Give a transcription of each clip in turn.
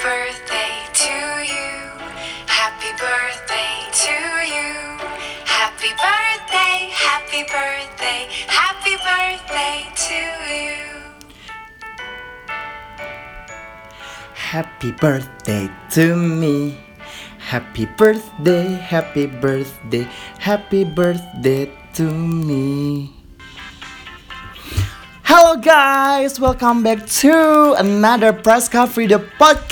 birthday to you. Happy birthday to you. Happy birthday, happy birthday, happy birthday to you. Happy birthday to me. Happy birthday, happy birthday, happy birthday to me. Hello guys, welcome back to another Press Coffee the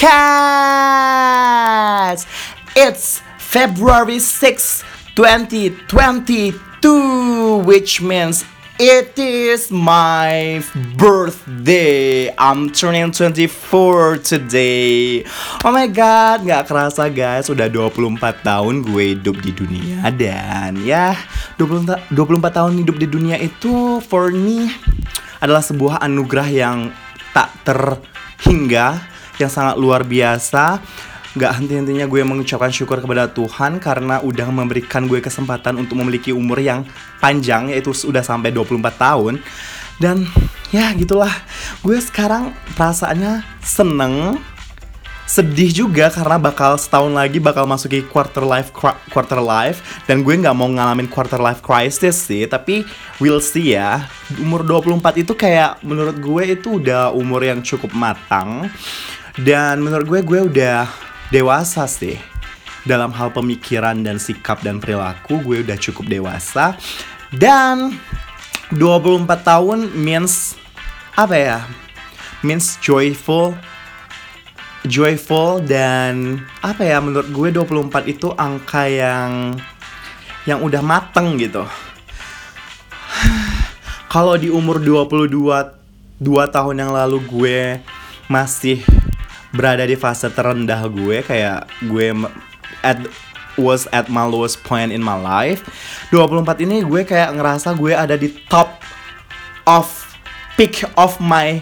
podcast. It's February 6, 2022, which means it is my birthday. I'm turning 24 today. Oh my god, gak kerasa guys, udah 24 tahun gue hidup di dunia. Dan ya, 24 tahun hidup di dunia itu for me adalah sebuah anugerah yang tak terhingga, yang sangat luar biasa. Gak henti-hentinya gue mengucapkan syukur kepada Tuhan karena udah memberikan gue kesempatan untuk memiliki umur yang panjang, yaitu sudah sampai 24 tahun. Dan ya gitulah, gue sekarang perasaannya seneng, sedih juga karena bakal setahun lagi bakal masuki quarter life. Dan gue gak mau ngalamin quarter life crisis sih, tapi we'll see ya. Umur 24 itu kayak menurut gue itu udah umur yang cukup matang. Dan menurut gue udah dewasa sih. Dalam hal pemikiran dan sikap dan perilaku gue udah cukup dewasa. Dan 24 tahun means apa ya? Means joyful dan apa ya, menurut gue 24 itu angka yang udah mateng gitu. Kalau di umur 22 tahun yang lalu gue masih berada di fase terendah gue, kayak gue was at my lowest point in my life. 24 ini gue kayak ngerasa gue ada di peak of my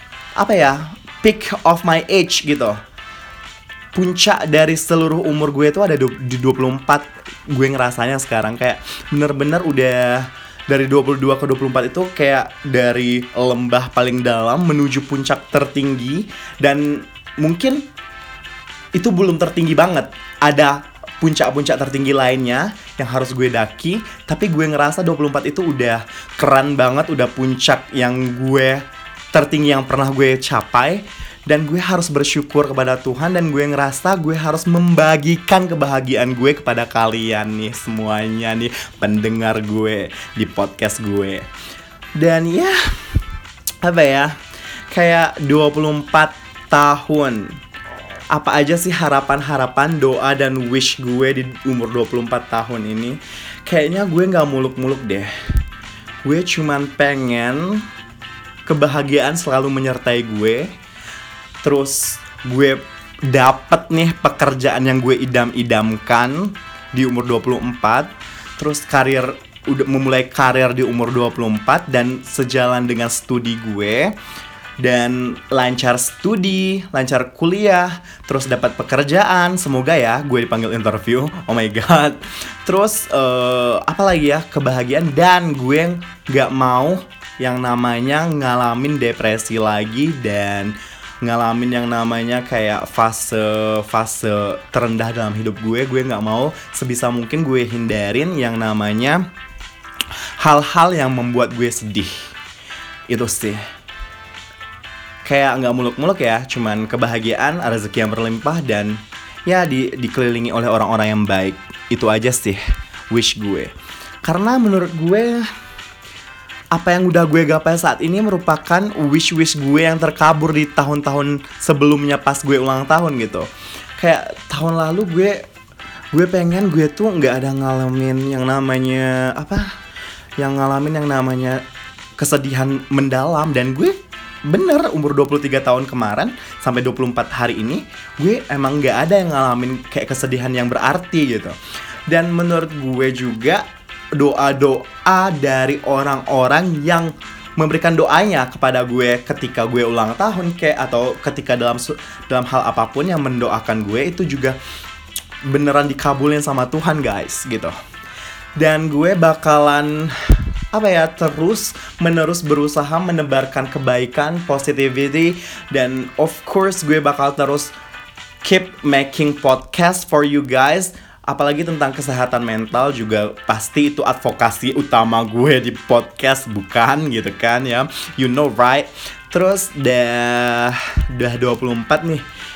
age gitu. Puncak dari seluruh umur gue itu ada di 24. Gue ngerasanya sekarang kayak bener-bener udah dari 22 ke 24 itu kayak dari lembah paling dalam menuju puncak tertinggi. Dan mungkin itu belum tertinggi banget. Ada puncak-puncak tertinggi lainnya yang harus gue daki. Tapi gue ngerasa 24 itu udah keren banget. Udah puncak yang gue tertinggi yang pernah gue capai. Dan gue harus bersyukur kepada Tuhan. Dan gue ngerasa gue harus membagikan kebahagiaan gue kepada kalian nih semuanya nih, pendengar gue di podcast gue. Dan ya, apa ya, kayak 24 tahun. Apa aja sih harapan-harapan, doa dan wish gue di umur 24 tahun ini? Kayaknya gue gak muluk-muluk deh. Gue cuman pengen kebahagiaan selalu menyertai gue. Terus gue dapet nih pekerjaan yang gue idam-idamkan di umur 24. Terus udah memulai karir di umur 24 dan sejalan dengan studi gue. Dan lancar studi, lancar kuliah, terus dapat pekerjaan. Semoga ya gue dipanggil interview. Oh my god. Terus apa lagi ya, kebahagiaan. Dan gue gak mau yang namanya ngalamin depresi lagi. Dan ngalamin yang namanya kayak fase terendah dalam hidup gue. Gue gak mau, sebisa mungkin gue hindarin yang namanya hal-hal yang membuat gue sedih. Itu sih. Kayak gak muluk-muluk ya, cuman kebahagiaan, rezeki yang berlimpah, dan ya dikelilingi oleh orang-orang yang baik. Itu aja sih wish gue. Karena menurut gue apa yang udah gue gapai saat ini merupakan wish gue yang terkabur di tahun-tahun sebelumnya pas gue ulang tahun gitu. Kayak tahun lalu gue pengen gue tuh gak ada ngalamin yang namanya ngalamin yang namanya kesedihan mendalam. Dan gue bener umur 23 tahun kemarin sampai 24 hari ini gue emang gak ada yang ngalamin kayak kesedihan yang berarti gitu. Dan menurut gue juga doa-doa dari orang-orang yang memberikan doanya kepada gue ketika gue ulang tahun kayak, atau ketika dalam hal apapun yang mendoakan gue, itu juga beneran dikabulin sama Tuhan guys gitu. Dan gue bakalan terus menerus berusaha menebarkan kebaikan, positivity, dan of course gue bakal terus keep making podcast for you guys. Apalagi tentang kesehatan mental juga pasti itu advokasi utama gue di podcast, bukan gitu kan ya. You know right. Terus udah 24 nih.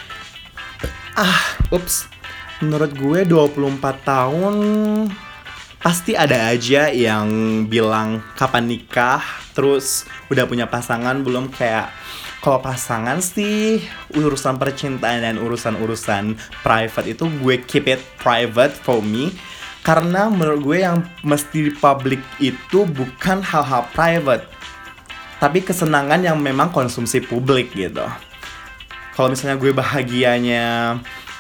Menurut gue 24 tahun pasti ada aja yang bilang kapan nikah, terus udah punya pasangan belum. Kayak kalau pasangan sih urusan percintaan dan urusan private itu gue keep it private for me. Karena menurut gue yang mesti di public itu bukan hal-hal private, tapi kesenangan yang memang konsumsi publik gitu. Kalau misalnya gue bahagianya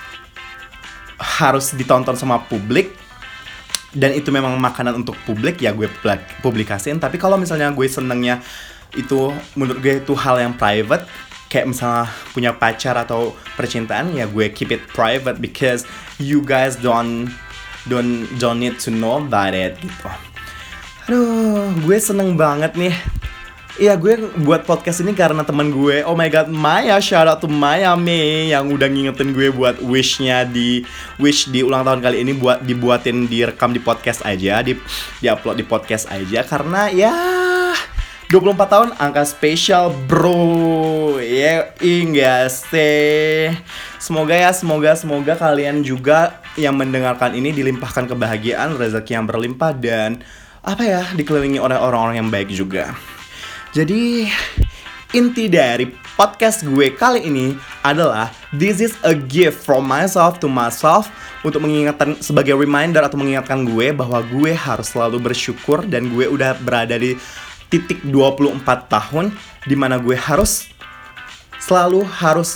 harus ditonton sama publik dan itu memang makanan untuk publik, ya gue publikasiin. Tapi kalau misalnya gue senengnya itu, menurut gue itu hal yang private, kayak misalnya punya pacar atau percintaan, ya gue keep it private because you guys don't need to know about it gitu. Aduh, gue seneng banget nih. Iya, gue buat podcast ini karena teman gue. Oh my god, Maya, shout out to Maya May yang udah ngingetin gue buat wish di ulang tahun kali ini buat dibuatin, direkam di podcast aja, di-upload di podcast aja. Karena ya 24 tahun angka spesial bro. Ya, enggak sih. Semoga kalian juga yang mendengarkan ini dilimpahkan kebahagiaan, rezeki yang berlimpah, dan dikelilingi oleh orang-orang yang baik juga. Jadi inti dari podcast gue kali ini adalah this is a gift from myself to myself, untuk mengingatkan, sebagai reminder atau mengingatkan gue bahwa gue harus selalu bersyukur, dan gue udah berada di titik 24 tahun dimana gue harus selalu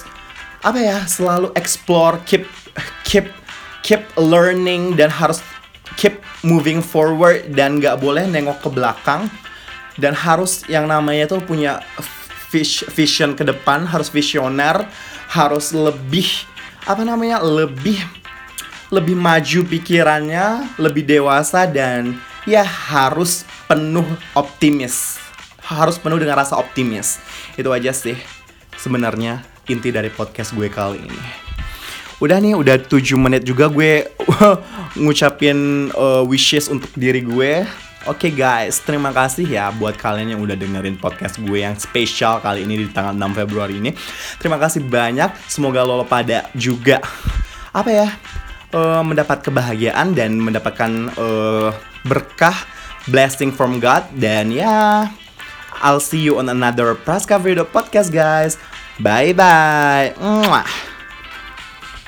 explore, keep learning, dan harus keep moving forward, dan gak boleh nengok ke belakang. Dan harus yang namanya tuh punya vision ke depan, harus visioner, harus lebih maju pikirannya, lebih dewasa, dan ya harus penuh optimis. Harus penuh dengan rasa optimis. Itu aja sih sebenarnya inti dari podcast gue kali ini. Udah 7 menit juga gue ngucapin wishes untuk diri gue. Oke guys, terima kasih ya buat kalian yang udah dengerin podcast gue yang spesial kali ini di tanggal 6 Februari ini. Terima kasih banyak. Semoga lo pada juga mendapat kebahagiaan dan mendapatkan berkah, blessing from God. Dan ya, I'll see you on another Praska Video podcast guys. Bye bye.